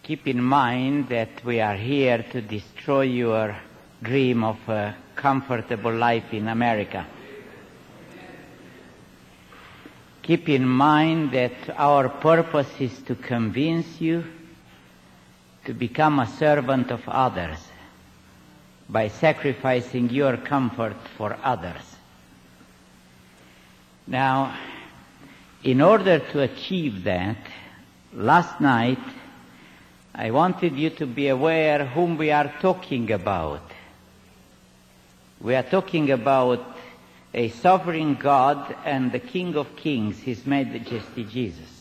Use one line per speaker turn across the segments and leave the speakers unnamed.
Keep in mind that we are here to destroy your dream of a comfortable life in America. Keep in mind that our purpose is to convince you to become a servant of others by sacrificing your comfort for others. Now, in order to achieve that, last night I wanted you to be aware whom we are talking about. We are talking about a sovereign God and the King of Kings, His Majesty Jesus.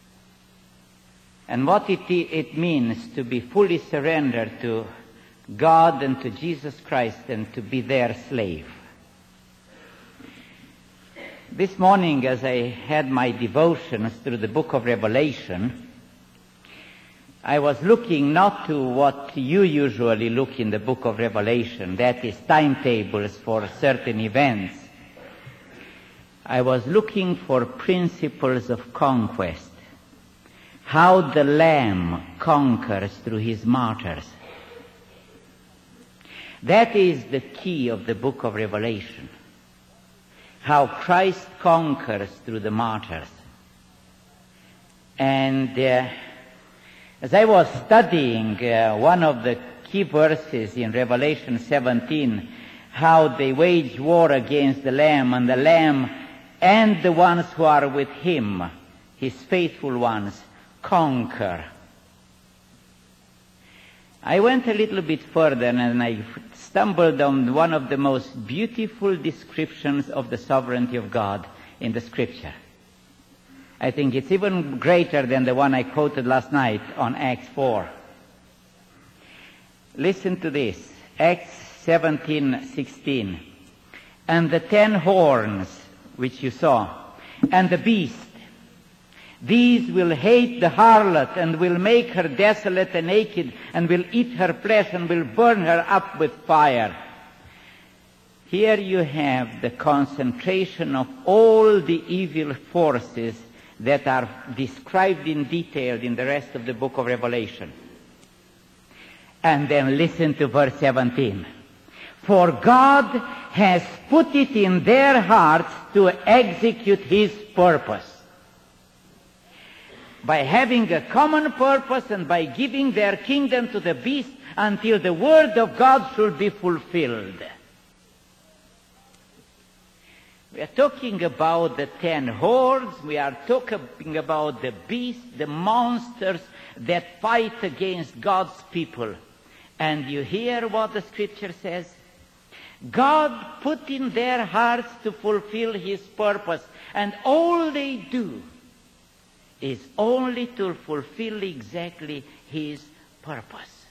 And what it means to be fully surrendered to God and to Jesus Christ and to be their slave. This morning, as I had my devotions through the book of Revelation, I was looking not to what you usually look in the book of Revelation, that is timetables for certain events. I was looking for principles of conquest, how the Lamb conquers through his martyrs. That is the key of the book of Revelation, how Christ conquers through the martyrs. And as I was studying one of the key verses in Revelation 17, how they wage war against the Lamb, and the Lamb and the ones who are with him, his faithful ones, conquer. I went a little bit further and I stumbled on one of the most beautiful descriptions of the sovereignty of God in the Scripture. I think it's even greater than the one I quoted last night on Acts 4. Listen to this, Acts 17:16. And the 10 horns which you saw, and the beast, these will hate the harlot, and will make her desolate and naked, and will eat her flesh, and will burn her up with fire. Here you have the concentration of all the evil forces that are described in detail in the rest of the book of Revelation. And then listen to verse 17. For God has put it in their hearts to execute his purpose. By having a common purpose and by giving their kingdom to the beast until the word of God should be fulfilled. We are talking about the 10 hordes. We are talking about the beasts, the monsters that fight against God's people. And you hear what the Scripture says? God put in their hearts to fulfill his purpose. And all they do is only to fulfill exactly his purpose.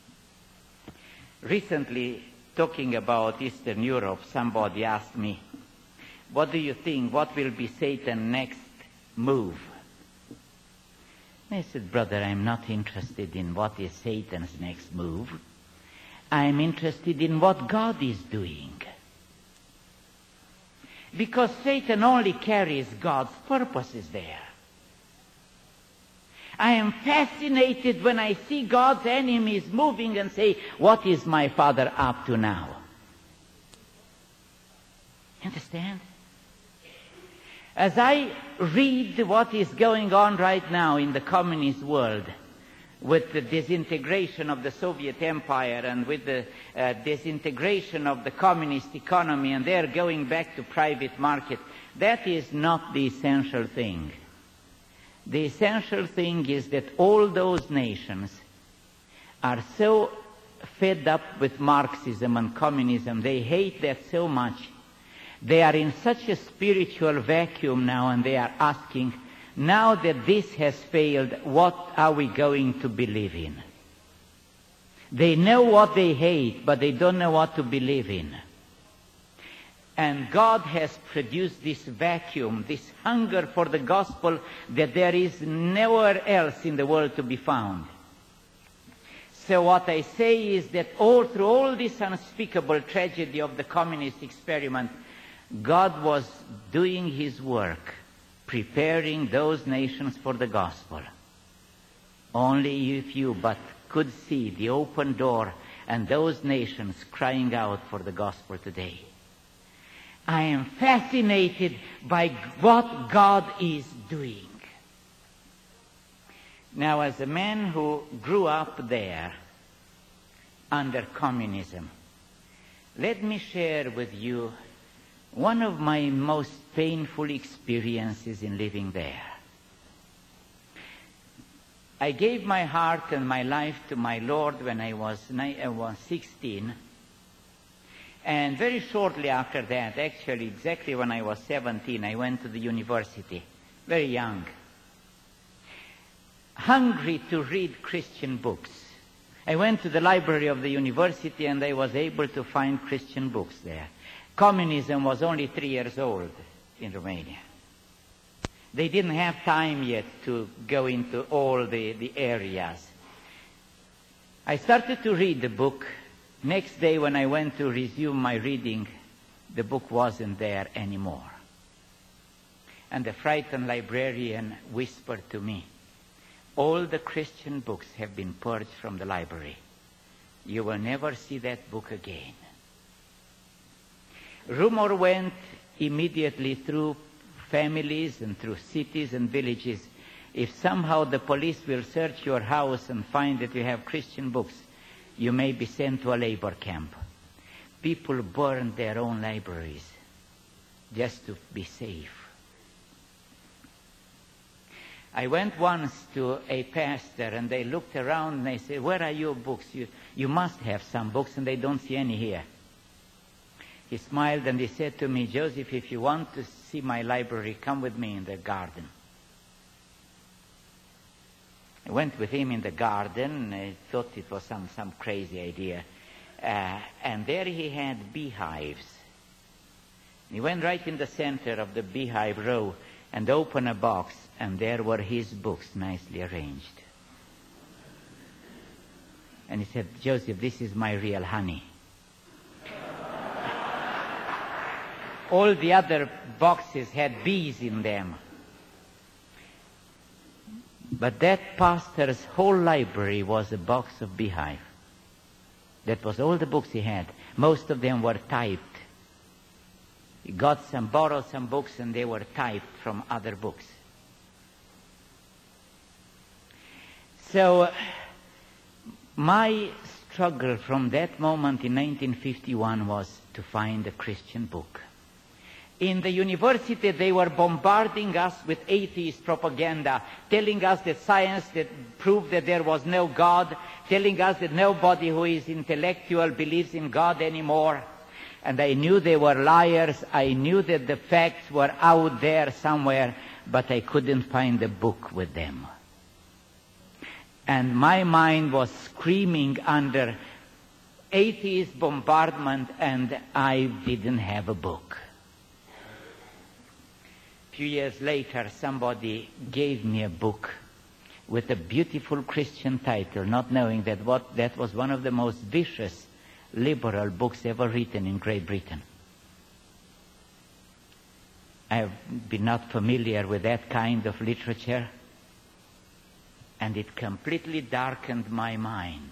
Recently, talking about Eastern Europe, somebody asked me, what do you think? What will be Satan's next move? I said, brother, I'm not interested in what is Satan's next move. I'm interested in what God is doing. Because Satan only carries God's purposes there. I am fascinated when I see God's enemies moving and say, what is my Father up to now? Understand? As I read what is going on right now in the communist world, with the disintegration of the Soviet Empire and with the disintegration of the communist economy, and they're going back to private market, that is not the essential thing. The essential thing is that all those nations are so fed up with Marxism and communism, they hate that so much. They are in such a spiritual vacuum now, and they are asking, now that this has failed, what are we going to believe in? They know what they hate, but they don't know what to believe in. And God has produced this vacuum, this hunger for the gospel that there is nowhere else in the world to be found. So what I say is that through all this unspeakable tragedy of the communist experiment, God was doing his work, preparing those nations for the gospel. Only if you but could see the open door and those nations crying out for the gospel today. I am fascinated by what God is doing. Now, as a man who grew up there under communism, let me share with you one of my most painful experiences in living there. I gave my heart and my life to my Lord when I was 16. And very shortly after that, actually exactly when I was 17, I went to the university, very young, hungry to read Christian books. I went to the library of the university and I was able to find Christian books there. Communism was only 3 years old in Romania. They didn't have time yet to go into all the areas. I started to read the book. Next day when I went to resume my reading, the book wasn't there anymore. And the frightened librarian whispered to me, all the Christian books have been purged from the library. You will never see that book again. Rumor went immediately through families and through cities and villages. If somehow the police will search your house and find that you have Christian books, you may be sent to a labor camp. People burned their own libraries just to be safe. I went once to a pastor and they looked around and they said, where are your books? You must have some books, and they don't see any here. He smiled and he said to me, Joseph, if you want to see my library, come with me in the garden. I went with him in the garden. I thought it was some crazy idea. And there he had beehives. He went right in the center of the beehive row and opened a box, and there were his books nicely arranged. And he said, Joseph, this is my real honey. All the other boxes had bees in them. But that pastor's whole library was a box of beehive. That was all the books he had. Most of them were typed. He borrowed some books, and they were typed from other books. So my struggle from that moment in 1951 was to find a Christian book. In the university, they were bombarding us with atheist propaganda, telling us that science that proved that there was no God, telling us that nobody who is intellectual believes in God anymore. And I knew they were liars. I knew that the facts were out there somewhere, but I couldn't find a book with them. And my mind was screaming under atheist bombardment, and I didn't have a book. A few years later, somebody gave me a book with a beautiful Christian title, not knowing that that was one of the most vicious liberal books ever written in Great Britain. I have been not familiar with that kind of literature, and it completely darkened my mind.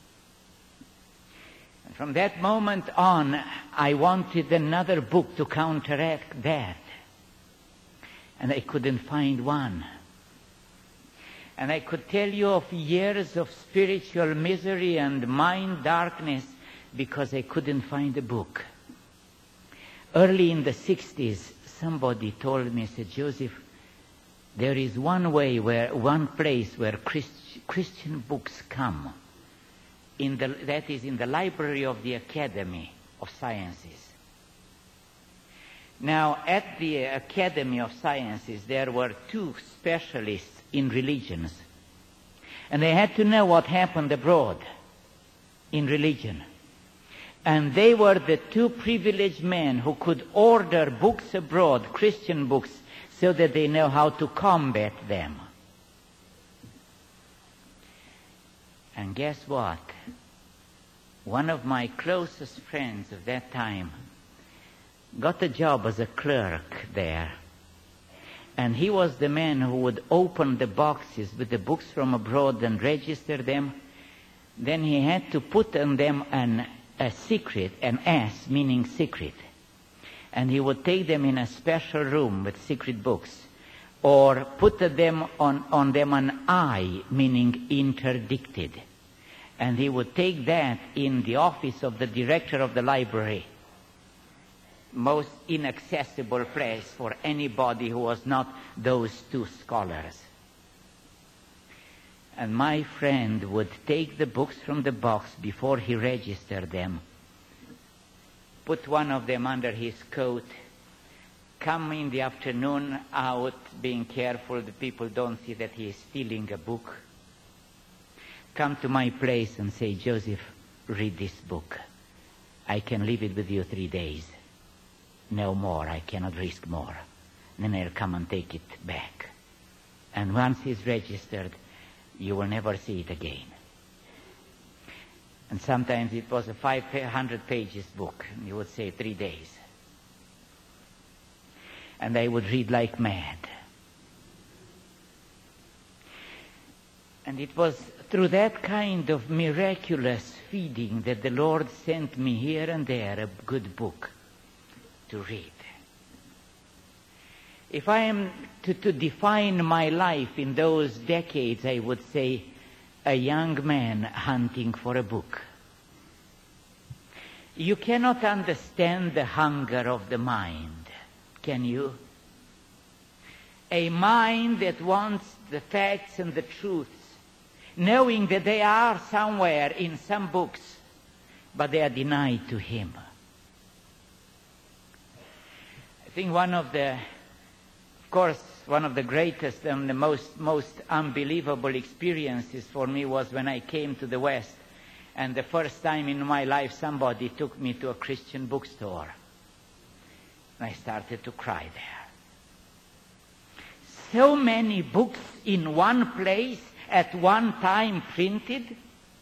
And from that moment on, I wanted another book to counteract that. And I couldn't find one. And I could tell you of years of spiritual misery and mind darkness because I couldn't find a book. Early in the 60s, somebody told me, said, Joseph, there is one place where Christian books come. That is in the library of the Academy of Sciences. Now, at the Academy of Sciences, there were 2 specialists in religions. And they had to know what happened abroad in religion. And they were the 2 privileged men who could order books abroad, Christian books, so that they know how to combat them. And guess what? One of my closest friends of that time got a job as a clerk there. And he was the man who would open the boxes with the books from abroad and register them. Then he had to put on them a secret, an S, meaning secret. And he would take them in a special room with secret books, or put them on them an I, meaning interdicted. And he would take that in the office of the director of the library, most inaccessible place for anybody who was not those two scholars. And my friend would take the books from the box before he registered them, put one of them under his coat, come in the afternoon out, being careful the people don't see that he is stealing a book, come to my place and say, Joseph, read this book. I can leave it with you 3 days. No more, I cannot risk more. Then I'll come and take it back. And once it's registered, you will never see it again. And sometimes it was a 500 pages book, and you would say 3 days. And I would read like mad. And it was through that kind of miraculous feeding that the Lord sent me here and there a good book to read. If I am to define my life in those decades, I would say a young man hunting for a book. You cannot understand the hunger of the mind, can you? A mind that wants the facts and the truths, knowing that they are somewhere in some books, but they are denied to him. I think one of the greatest and the most unbelievable experiences for me was when I came to the West, and the first time in my life somebody took me to a Christian bookstore. And I started to cry there. So many books in one place at one time printed.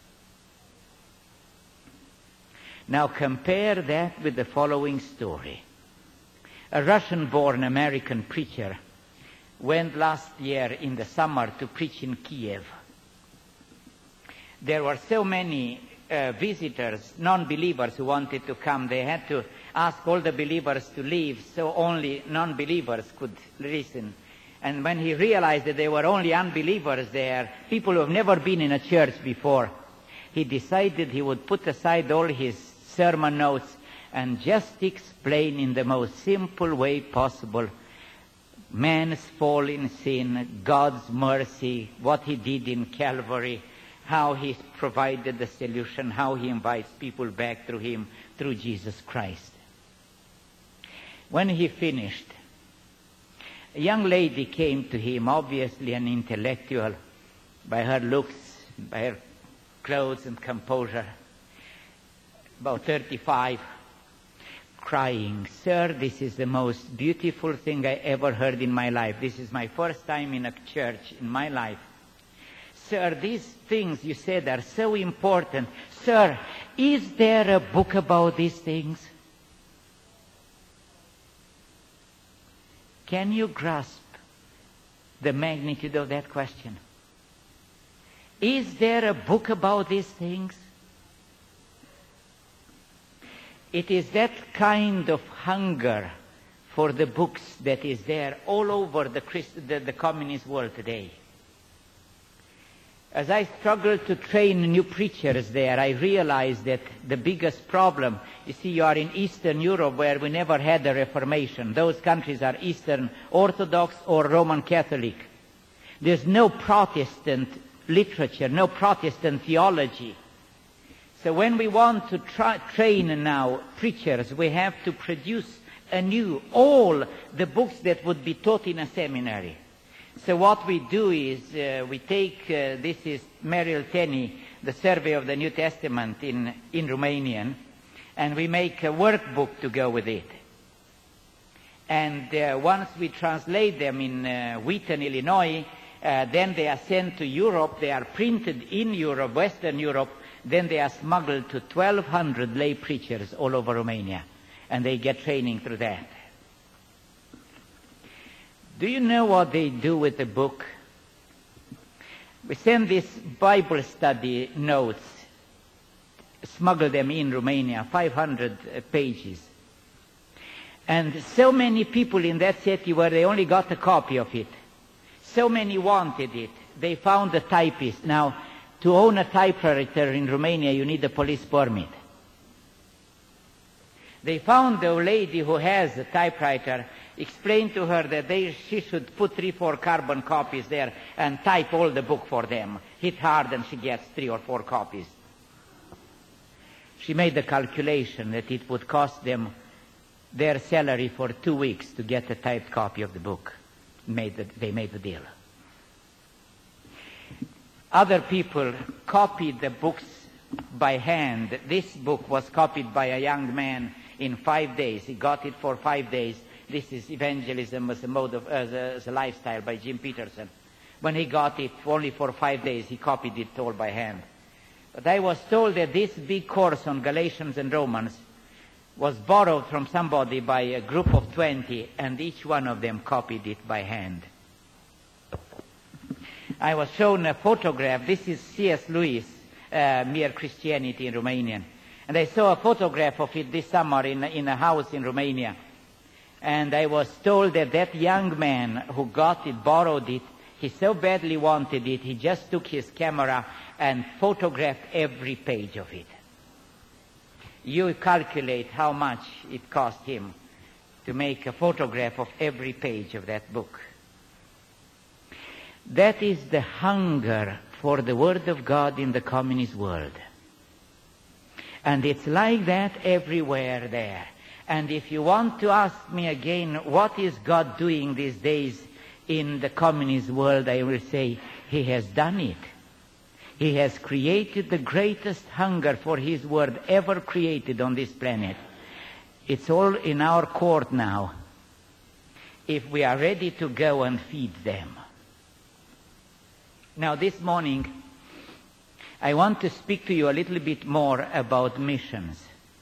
Now compare that with the following story. A Russian-born American preacher went last year in the summer to preach in Kiev. There were so many visitors, non-believers who wanted to come. They had to ask all the believers to leave, so only non-believers could listen. And when he realized that there were only unbelievers there, people who have never been in a church before, he decided he would put aside all his sermon notes and just explain in the most simple way possible man's fall in sin, God's mercy, what he did in Calvary, how he provided the solution, how he invites people back through him, through Jesus Christ. When he finished, a young lady came to him, obviously an intellectual, by her looks, by her clothes and composure, about 35, crying, "Sir, this is the most beautiful thing I ever heard in my life. This is my first time in a church in my life. Sir, these things you said are so important. Sir, is there a book about these things?" Can you grasp the magnitude of that question? Is there a book about these things? It is that kind of hunger for the books that is there all over the communist world today. As I struggled to train new preachers there, I realized that the biggest problem, you see, you are in Eastern Europe where we never had a Reformation. Those countries are Eastern Orthodox or Roman Catholic. There's no Protestant literature, no Protestant theology. So when we want to train now preachers, we have to produce anew all the books that would be taught in a seminary. So what we do is we take, this is Merrill Tenney, the Survey of the New Testament in Romanian, and we make a workbook to go with it. And once we translate them in Wheaton, Illinois, then they are sent to Europe. They are printed in Europe, Western Europe. Then they are smuggled to 1,200 lay preachers all over Romania, and they get training through that. Do you know what they do with the book? We send these Bible study notes, smuggle them in Romania, 500 pages. And so many people in that city where they only got a copy of it, so many wanted it. They found a typist. Now, to own a typewriter in Romania, you need a police permit. They found a lady who has a typewriter, explained to her that she should put 3-4 carbon copies there and type all the book for them. Hit hard and she gets 3 or 4 copies. She made the calculation that it would cost them their salary for 2 weeks to get a typed copy of the book. They made the deal. Other people copied the books by hand. This book was copied by a young man in 5 days. He got it for 5 days. This is Evangelism as a Mode of as a Lifestyle by Jim Peterson. When he got it only for 5 days, he copied it all by hand. But I was told that this big course on Galatians and Romans was borrowed from somebody by a group of 20, and each one of them copied it by hand. I was shown a photograph. This is C.S. Lewis, Mere Christianity in Romanian. And I saw a photograph of it this summer in a house in Romania. And I was told that that young man who got it, borrowed it, he so badly wanted it, he just took his camera and photographed every page of it. You calculate how much it cost him to make a photograph of every page of that book. That is the hunger for the Word of God in the communist world. And it's like that everywhere there. And if you want to ask me again, what is God doing these days in the communist world, I will say, He has done it. He has created the greatest hunger for His Word ever created on this planet. It's all in our court now, if we are ready to go and feed them. Now, this morning, I want to speak to you a little bit more about missions.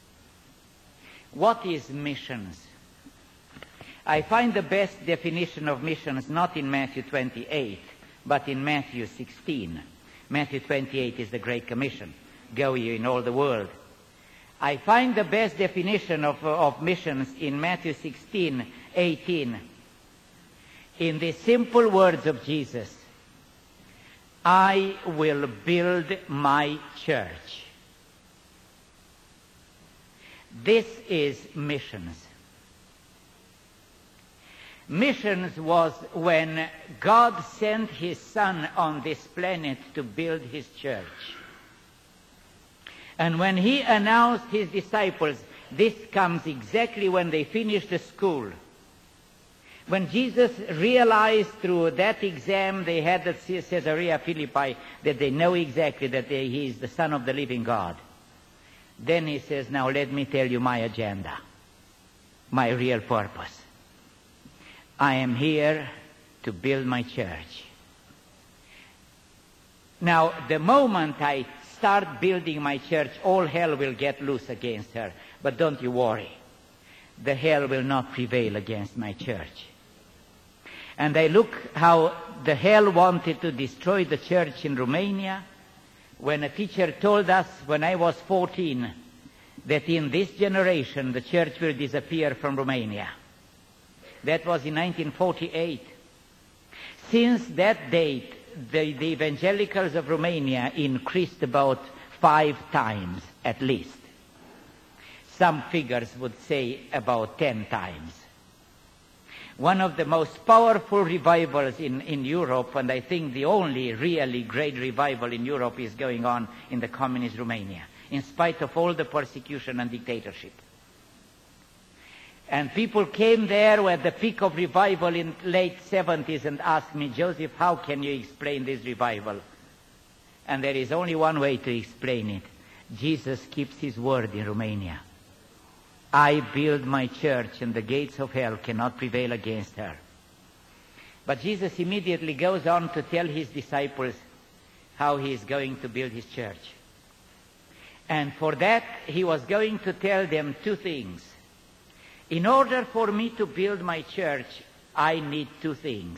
What is missions? I find the best definition of missions not in Matthew 28, but in Matthew 16. Matthew 28 is the Great Commission. Go ye in all the world. I find the best definition of missions in Matthew 16:18. In the simple words of Jesus, I will build my church. This is missions. Missions was when God sent His Son on this planet to build His church. And when He announced His disciples, this comes exactly when they finished the school. When Jesus realized through that exam they had at Caesarea Philippi that they know exactly that He is the Son of the living God, then He says, now let me tell you my agenda, my real purpose. I am here to build my church. Now, the moment I start building my church, all hell will get loose against her. But don't you worry. The hell will not prevail against my church. And I look how the hell wanted to destroy the church in Romania when a teacher told us when I was 14 that in this generation the church will disappear from Romania. That was in 1948. Since that date, the evangelicals of Romania increased about 5 times at least. Some figures would say about 10 times. One of the most powerful revivals in Europe, and I think the only really great revival in Europe, is going on in the communist Romania, in spite of all the persecution and dictatorship. And people came there at the peak of revival in late 70s and asked me, Joseph, how can you explain this revival? And there is only one way to explain it. Jesus keeps His word in Romania. I build my church and the gates of hell cannot prevail against her. But Jesus immediately goes on to tell His disciples how He is going to build His church. And for that, He was going to tell them 2 things. In order for me to build my church, I need two things.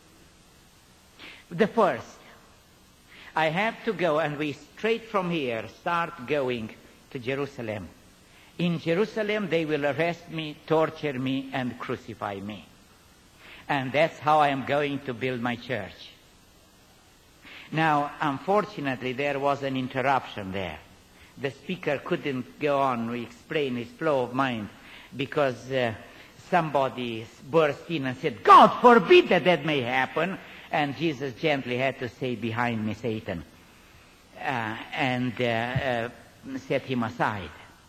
The first, I have to go, and we straight from here start going to Jerusalem. In Jerusalem, they will arrest me, torture me, and crucify me. And that's how I am going to build my church. Now, unfortunately, there was an interruption there. The speaker couldn't go on to explain his flow of mind because somebody burst in and said, God forbid that may happen. And Jesus gently had to say, behind me, Satan, and set him aside.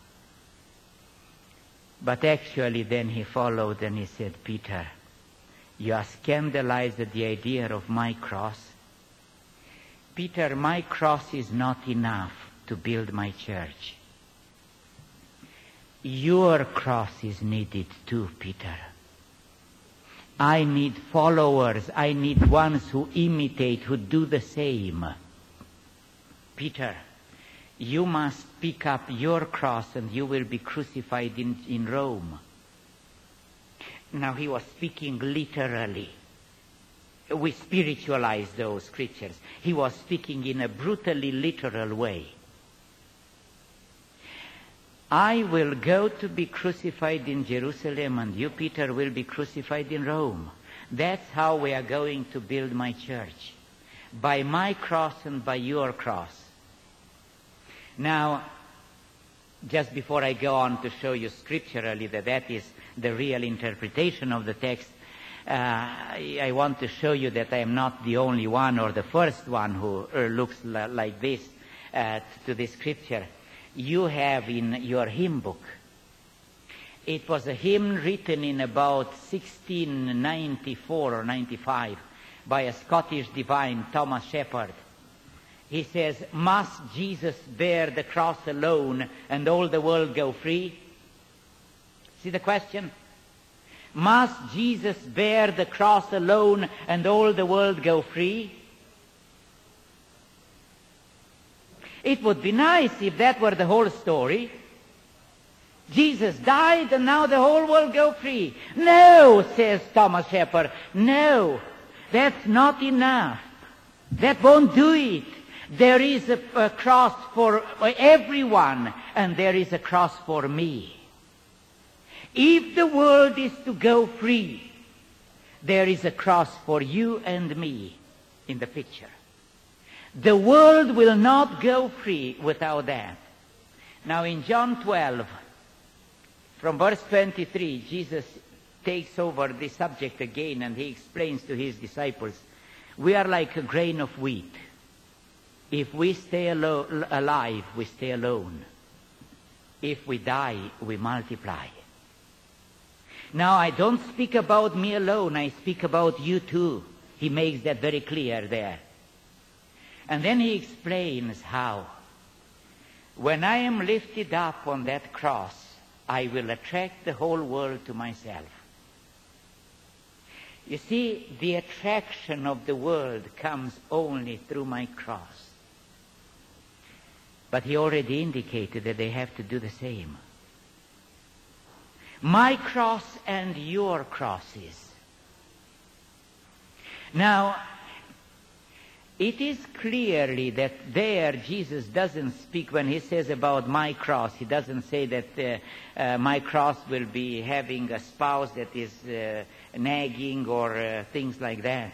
But actually then he followed and he said, Peter, you are scandalized at the idea of my cross. Peter, my cross is not enough to build my church. Your cross is needed too, Peter. I need followers. I need ones who imitate, who do the same. Peter, you must pick up your cross and you will be crucified in Rome. Now he was speaking literally. We spiritualize those scriptures. He was speaking in a brutally literal way. I will go to be crucified in Jerusalem, and you, Peter, will be crucified in Rome. That's how we are going to build my church. By my cross and by your cross. Now, just before I go on to show you scripturally that is the real interpretation of the text, I want to show you that I am not the only one or the first one who looks like this to this scripture. You have in your hymn book, it was a hymn written in about 1694 or 95 by a Scottish divine, Thomas Shepard. He says, must Jesus bear the cross alone and all the world go free? See the question? Must Jesus bear the cross alone and all the world go free? It would be nice if that were the whole story. Jesus died and now the whole world go free. No, says Thomas Shepard. No, that's not enough. That won't do it. There is a cross for everyone, and there is a cross for me. If the world is to go free, there is a cross for you and me in the picture. The world will not go free without that. Now in John 12, from verse 23, Jesus takes over the subject again and he explains to his disciples, we are like a grain of wheat. If we stay alive, we stay alone. If we die, we multiply. Now I don't speak about me alone, I speak about you too. He makes that very clear there. And then he explains how. When I am lifted up on that cross, I will attract the whole world to myself. You see, the attraction of the world comes only through my cross. But he already indicated that they have to do the same. My cross and your crosses. Now, it is clearly that there Jesus doesn't speak, when he says about my cross, he doesn't say that my cross will be having a spouse that is nagging or things like that.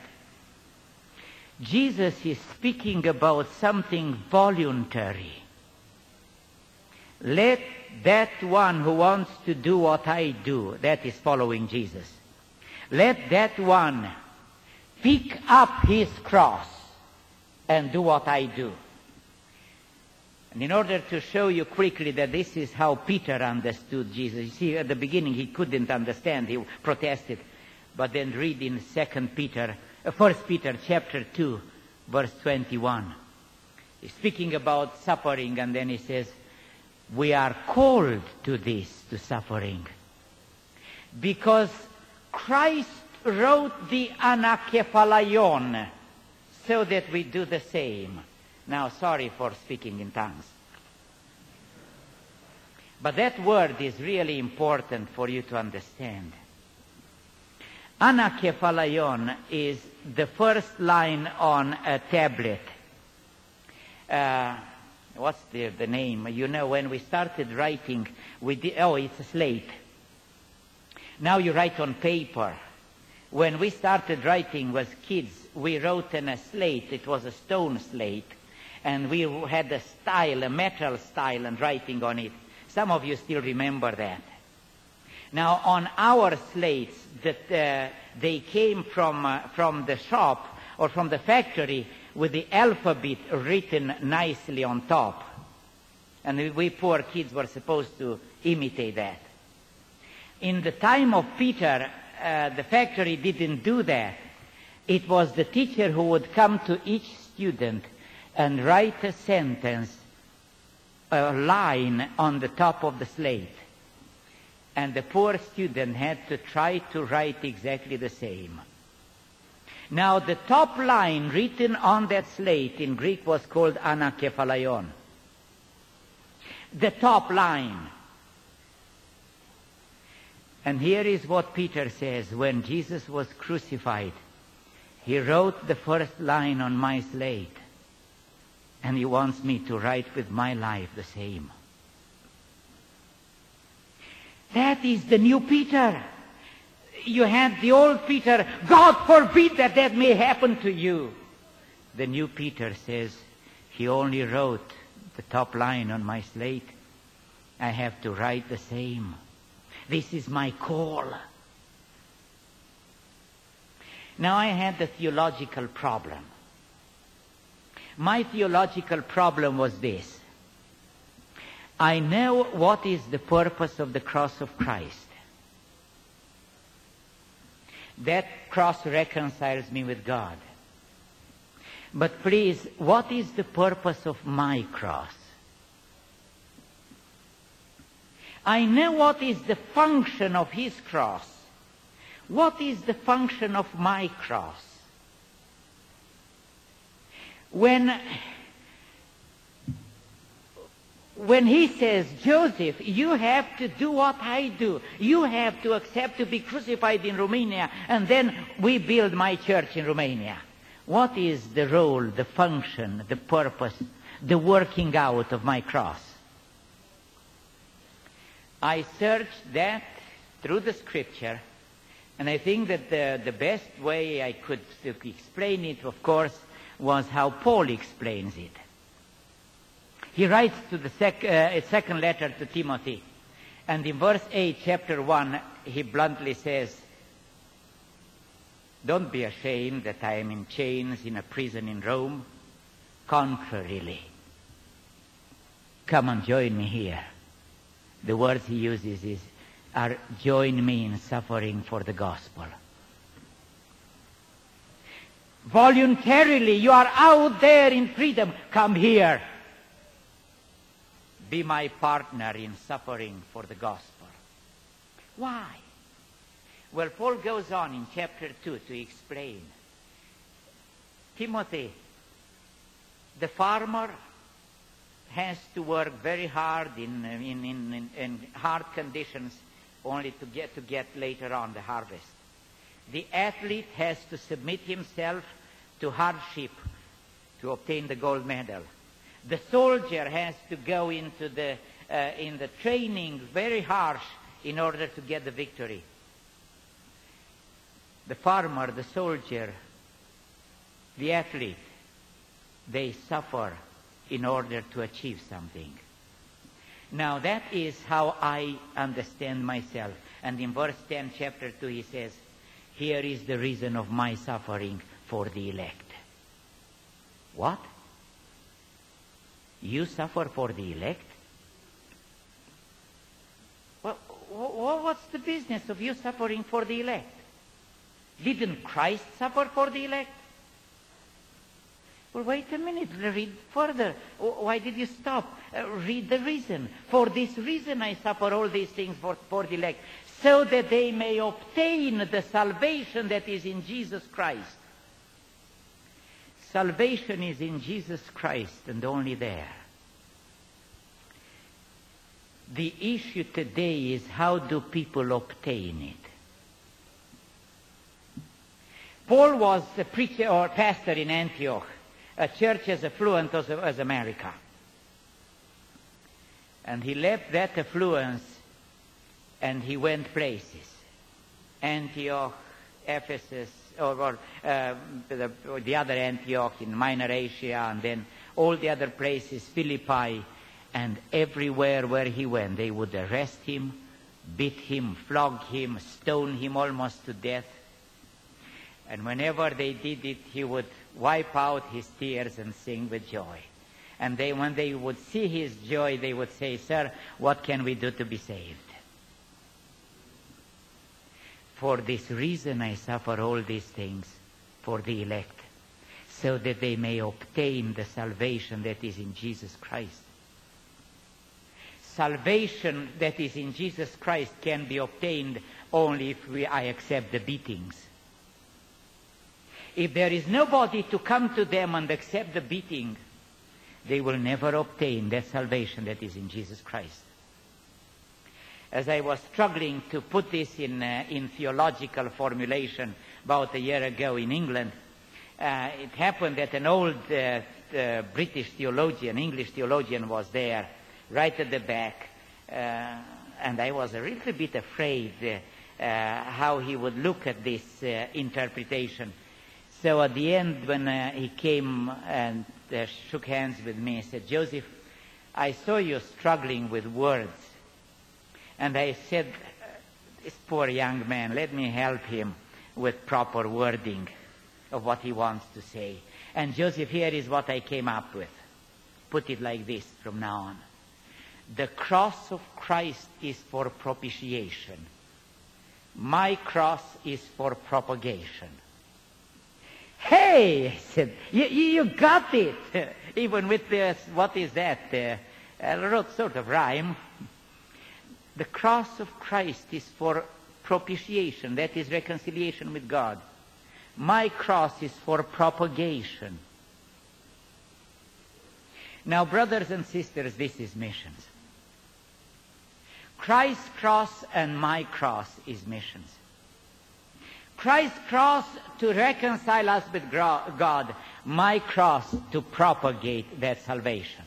Jesus is speaking about something voluntary. Let that one who wants to do what I do, that is following Jesus, let that one pick up his cross and do what I do. And in order to show you quickly that this is how Peter understood Jesus, you see, at the beginning he couldn't understand, he protested. But then read in 1 Peter chapter 2, verse 21. He's speaking about suffering, and then he says, we are called to this, to suffering. Because Christ wrote the anakephalion, so that we do the same. Now, sorry for speaking in tongues. But that word is really important for you to understand. Anakephalion is the first line on a tablet. What's the name? You know, when we started writing, it's a slate. Now you write on paper. When we started writing as kids, we wrote on a slate. It was a stone slate. And we had a style, a metal style, and writing on it. Some of you still remember that. Now, on our slates, that they came from the shop or from the factory with the alphabet written nicely on top. And we poor kids were supposed to imitate that. In the time of Peter, the factory didn't do that. It was the teacher who would come to each student and write a sentence, a line on the top of the slate. And the poor student had to try to write exactly the same. Now, the top line written on that slate in Greek was called anakephalion. The top line. And here is what Peter says. When Jesus was crucified, he wrote the first line on my slate. And he wants me to write with my life the same. That is the new Peter. You had the old Peter, God forbid that that may happen to you. The new Peter says, he only wrote the top line on my slate. I have to write the same. This is my call. Now I had a theological problem. My theological problem was this. I know what is the purpose of the cross of Christ. That cross reconciles me with God. But please, what is the purpose of my cross? I know what is the function of his cross. What is the function of my cross? When he says, Joseph, you have to do what I do. You have to accept to be crucified in Romania, and then we build my church in Romania. What is the role, the function, the purpose, the working out of my cross? I searched that through the Scripture, and I think that the best way I could explain it, of course, was how Paul explains it. He writes to the second letter to Timothy, and in verse 8, chapter 1, he bluntly says, don't be ashamed that I am in chains in a prison in Rome. Contrarily, come and join me here. The words he uses are join me in suffering for the gospel. Voluntarily, you are out there in freedom. Come here. Be my partner in suffering for the gospel. Why? Well, Paul goes on in chapter 2 to explain. Timothy, the farmer has to work very hard in hard conditions only to get later on the harvest. The athlete has to submit himself to hardship to obtain the gold medal. The soldier has to go into in the training very harsh in order to get the victory. The farmer, the soldier, the athlete, they suffer in order to achieve something. Now that is how I understand myself. And in verse 10, chapter 2, he says, here is the reason of my suffering for the elect. What? You suffer for the elect? Well, what's the business of you suffering for the elect? Didn't Christ suffer for the elect? Well, wait a minute, read further. Why did you stop? Read the reason. For this reason I suffer all these things for the elect, so that they may obtain the salvation that is in Jesus Christ. Salvation is in Jesus Christ and only there. The issue today is how do people obtain it? Paul was a preacher or pastor in Antioch, a church as affluent as America. And he left that affluence and he went places. Antioch, Ephesus, or the other Antioch in Minor Asia, and then all the other places, Philippi, and everywhere where he went, they would arrest him, beat him, flog him, stone him almost to death. And whenever they did it, he would wipe out his tears and sing with joy. And when they would see his joy, they would say, "Sir, what can we do to be saved? For this reason I suffer all these things for the elect, so that they may obtain the salvation that is in Jesus Christ." Salvation that is in Jesus Christ can be obtained only if I accept the beatings. If there is nobody to come to them and accept the beating, they will never obtain that salvation that is in Jesus Christ. As I was struggling to put this in theological formulation about a year ago in England, it happened that an old British theologian, English theologian, was there right at the back, and I was a little bit afraid how he would look at this interpretation. So at the end, when he came and shook hands with me, he said, "Joseph, I saw you struggling with words." And I said, "This poor young man, let me help him with proper wording of what he wants to say." And Joseph, here is what I came up with. Put it like this from now on. The cross of Christ is for propitiation. My cross is for propagation. "Hey," I said, you got it. Even with this, what is that? Sort of rhyme. The cross of Christ is for propitiation, that is reconciliation with God. My cross is for propagation. Now, brothers and sisters, this is missions. Christ's cross and my cross is missions. Christ's cross to reconcile us with God, my cross to propagate that salvation.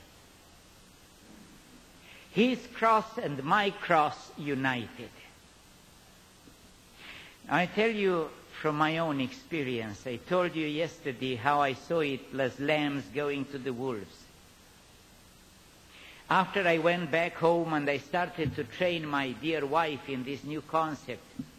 His cross and my cross united. I tell you from my own experience, I told you yesterday how I saw it as lambs going to the wolves. After I went back home and I started to train my dear wife in this new concept,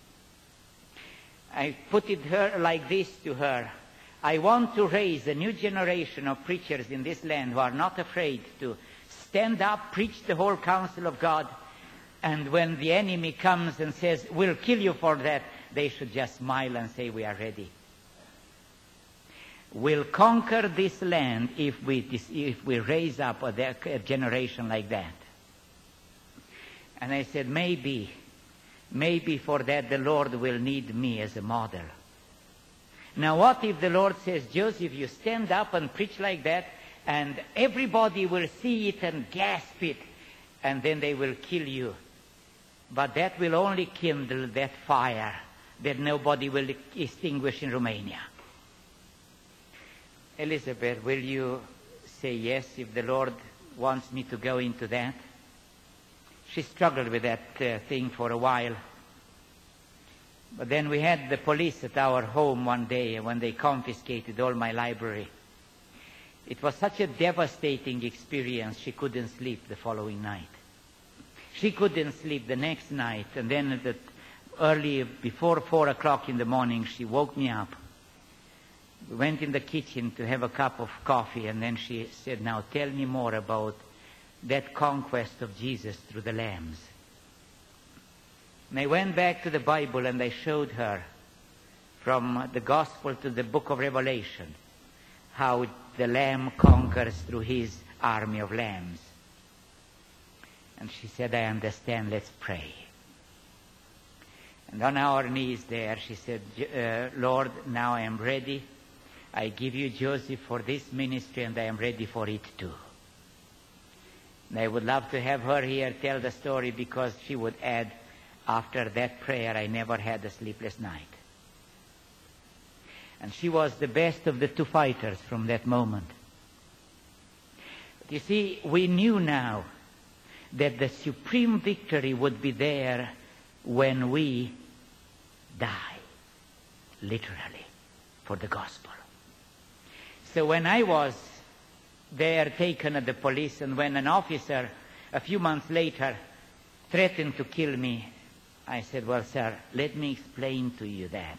I put it like this to her. I want to raise a new generation of preachers in this land who are not afraid to stand up, preach the whole counsel of God, and when the enemy comes and says, "We'll kill you for that," they should just smile and say, "We are ready." We'll conquer this land if we raise up a generation like that. And I said, maybe for that the Lord will need me as a model. Now what if the Lord says, "Joseph, you stand up and preach like that, and everybody will see it and gasp it, and then they will kill you. But that will only kindle that fire that nobody will extinguish in Romania." Elizabeth, will you say yes if the Lord wants me to go into that? She struggled with that thing for a while. But then we had the police at our home one day when they confiscated all my library. It was such a devastating experience, she couldn't sleep the following night. She couldn't sleep the next night, and then early, before 4 o'clock in the morning, she woke me up. We went in the kitchen to have a cup of coffee, and then she said, "Now tell me more about that conquest of Jesus through the lambs." And I went back to the Bible and I showed her from the Gospel to the book of Revelation how the Lamb conquers through his army of lambs. And she said, "I understand, let's pray." And on our knees there, she said, "Lord, now I am ready. I give you Joseph for this ministry, and I am ready for it too." And I would love to have her here tell the story, because she would add, "After that prayer, I never had a sleepless night." And she was the best of the two fighters from that moment. But you see, we knew now that the supreme victory would be there when we die, literally, for the gospel. So when I was there taken at the police, and when an officer a few months later threatened to kill me, I said, well, sir, let me explain to you that.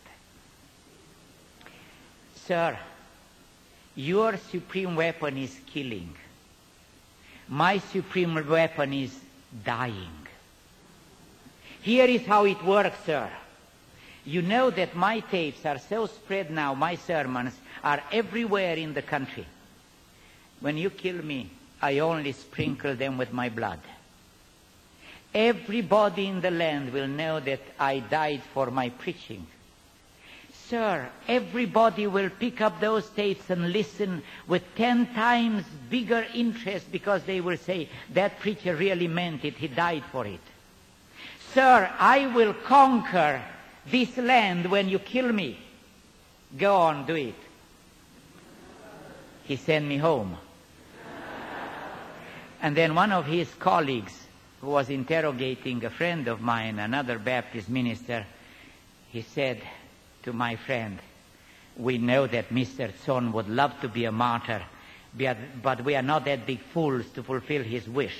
Sir, your supreme weapon is killing. My supreme weapon is dying. Here is how it works, sir. You know that my tapes are so spread now, my sermons are everywhere in the country. When you kill me, I only sprinkle them with my blood. Everybody in the land will know that I died for my preaching. Sir, everybody will pick up those tapes and listen with 10 times bigger interest, because they will say, that preacher really meant it, he died for it. Sir, I will conquer this land when you kill me. Go on, do it. He sent me home. And then one of his colleagues, who was interrogating a friend of mine, another Baptist minister, he said to my friend, we know that Mr. Tson would love to be a martyr, but we are not that big fools to fulfill his wish.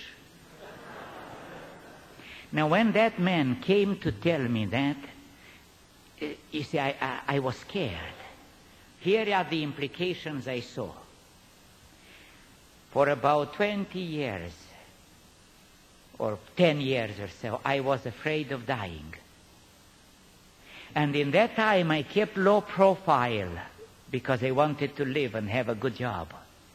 Now, when that man came to tell me that, you see, I was scared. Here are the implications I saw. For about 20 years, or 10 years or so, I was afraid of dying. And in that time, I kept low profile because I wanted to live and have a good job.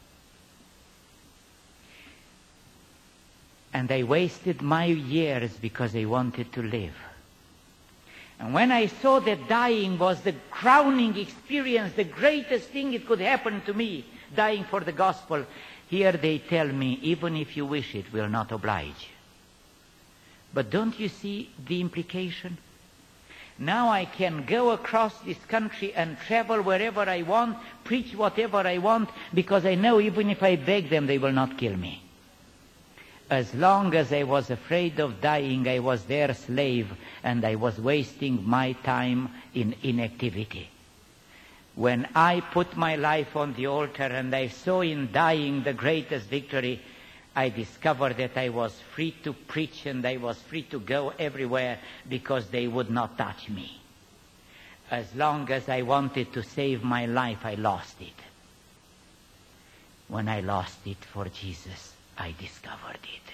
And I wasted my years because I wanted to live. And when I saw that dying was the crowning experience, the greatest thing it could happen to me, dying for the gospel, here they tell me, even if you wish it, we'll not oblige. But don't you see the implication? Now I can go across this country and travel wherever I want, preach whatever I want, because I know even if I beg them, they will not kill me. As long as I was afraid of dying, I was their slave, and I was wasting my time in inactivity. When I put my life on the altar and I saw in dying the greatest victory, I discovered that I was free to preach and I was free to go everywhere because they would not touch me. As long as I wanted to save my life, I lost it. When I lost it for Jesus, I discovered it.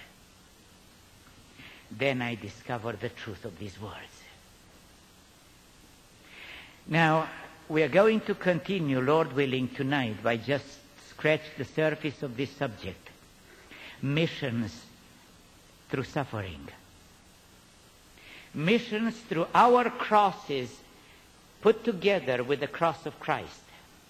Then I discovered the truth of these words. Now, we are going to continue, Lord willing, tonight by just scratch the surface of this subject. Missions through suffering. Missions through our crosses put together with the cross of Christ.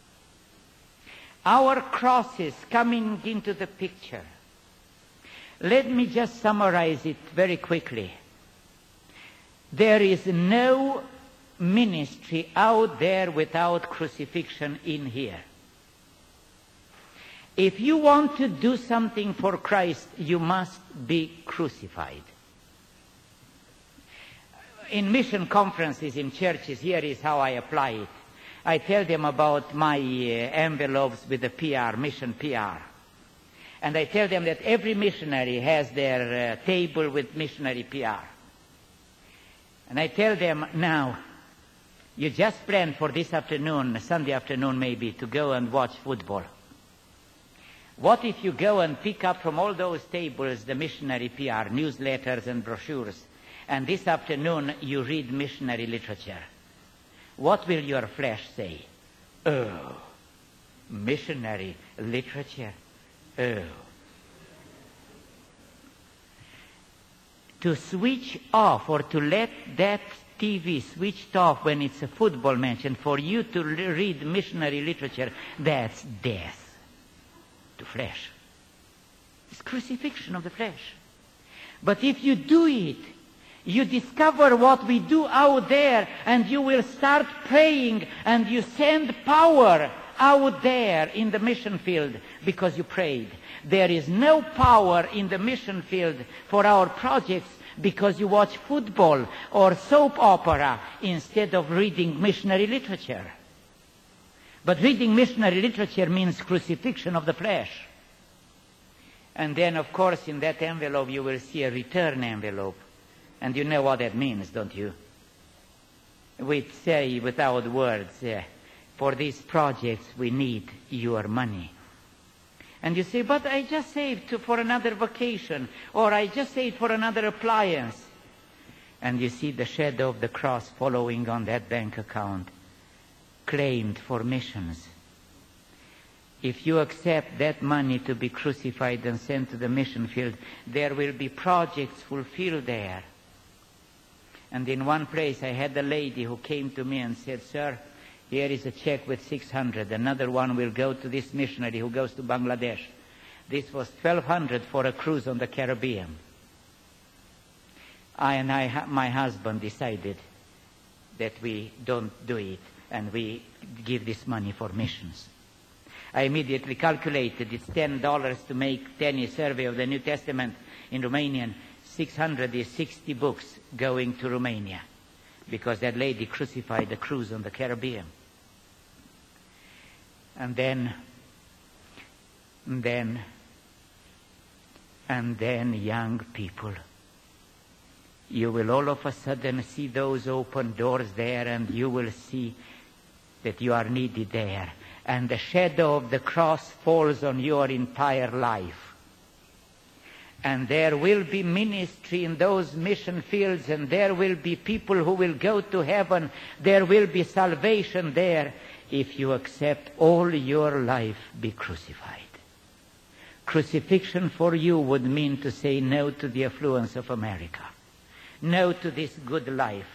Our crosses coming into the picture. Let me just summarize it very quickly. There is no ministry out there without crucifixion in here. If you want to do something for Christ, you must be crucified. In mission conferences in churches, here is how I apply it. I tell them about my envelopes with the PR, mission PR. And I tell them that every missionary has their table with missionary PR. And I tell them, now, you just planned for this afternoon, Sunday afternoon maybe, to go and watch football. What if you go and pick up from all those tables the missionary PR, newsletters and brochures, and this afternoon you read missionary literature? What will your flesh say? Oh, missionary literature. Oh. To switch off or to let that TV switched off when it's a football match and for you to read missionary literature, that's death to flesh. It's crucifixion of the flesh. But if you do it, You discover what we do out there, and you will start praying, and you send power out there in the mission field because you prayed. There is no power in the mission field for our projects because you watch football or soap opera instead of reading missionary literature. But reading missionary literature means crucifixion of the flesh. And then, of course, in that envelope you will see a return envelope. And you know what that means, don't you? We say without words, for these projects we need your money. And you say, but I just saved for another vacation, or I just saved for another appliance. And you see the shadow of the cross following on that bank account, claimed for missions. If you accept that money to be crucified and sent to the mission field, there will be projects fulfilled there. And in one place I had a lady who came to me and said, sir, here is a check with 600. Another one will go to this missionary who goes to Bangladesh. This was 1,200 for a cruise on the Caribbean. My husband decided that we don't do it and we give this money for missions. I immediately calculated it's $10 to make 10 survey of the New Testament in Romanian. 600 is 60 books going to Romania because that lady crucified the cruise on the Caribbean. And then young people, you will all of a sudden see those open doors there, and you will see that you are needed there. And the shadow of the cross falls on your entire life. And there will be ministry in those mission fields, and there will be people who will go to heaven. There will be salvation there if you accept all your life be crucified. Crucifixion for you would mean to say no to the affluence of America, no to this good life.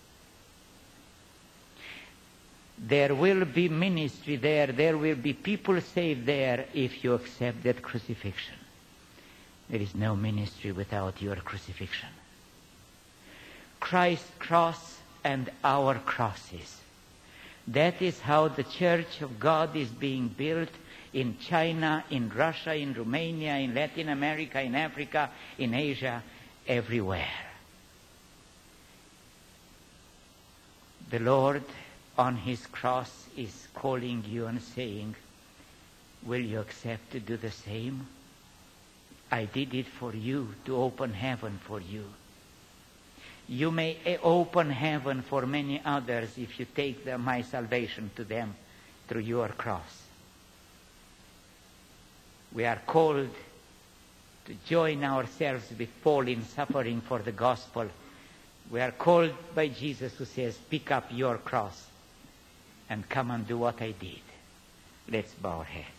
There will be ministry there. There will be people saved there if you accept that crucifixion. There is no ministry without your crucifixion. Christ's cross and our crosses. That is how the Church of God is being built in China, in Russia, in Romania, in Latin America, in Africa, in Asia, everywhere. The Lord on his cross is calling you and saying, will you accept to do the same? I did it for you, to open heaven for you. You may open heaven for many others if you take my salvation to them through your cross. We are called to join ourselves with Paul in suffering for the gospel. We are called by Jesus, who says, pick up your cross and come and do what I did. Let's bow our heads.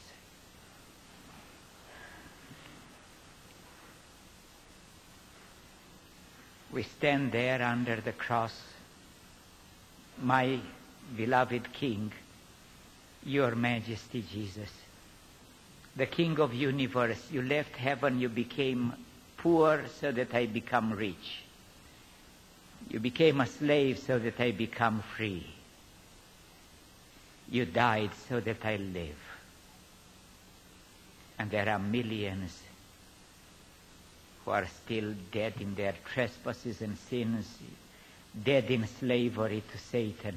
We stand there under the cross. My beloved King, your Majesty Jesus, the King of universe, you left heaven, you became poor so that I become rich. You became a slave so that I become free. You died so that I live. And there are millions who are still dead in their trespasses and sins, dead in slavery to Satan.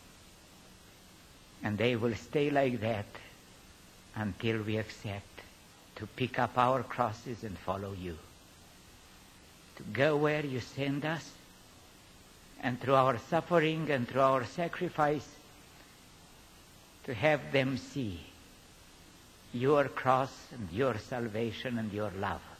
And they will stay like that until we accept to pick up our crosses and follow you. To go where you send us, and through our suffering and through our sacrifice, to have them see your cross and your salvation and your love.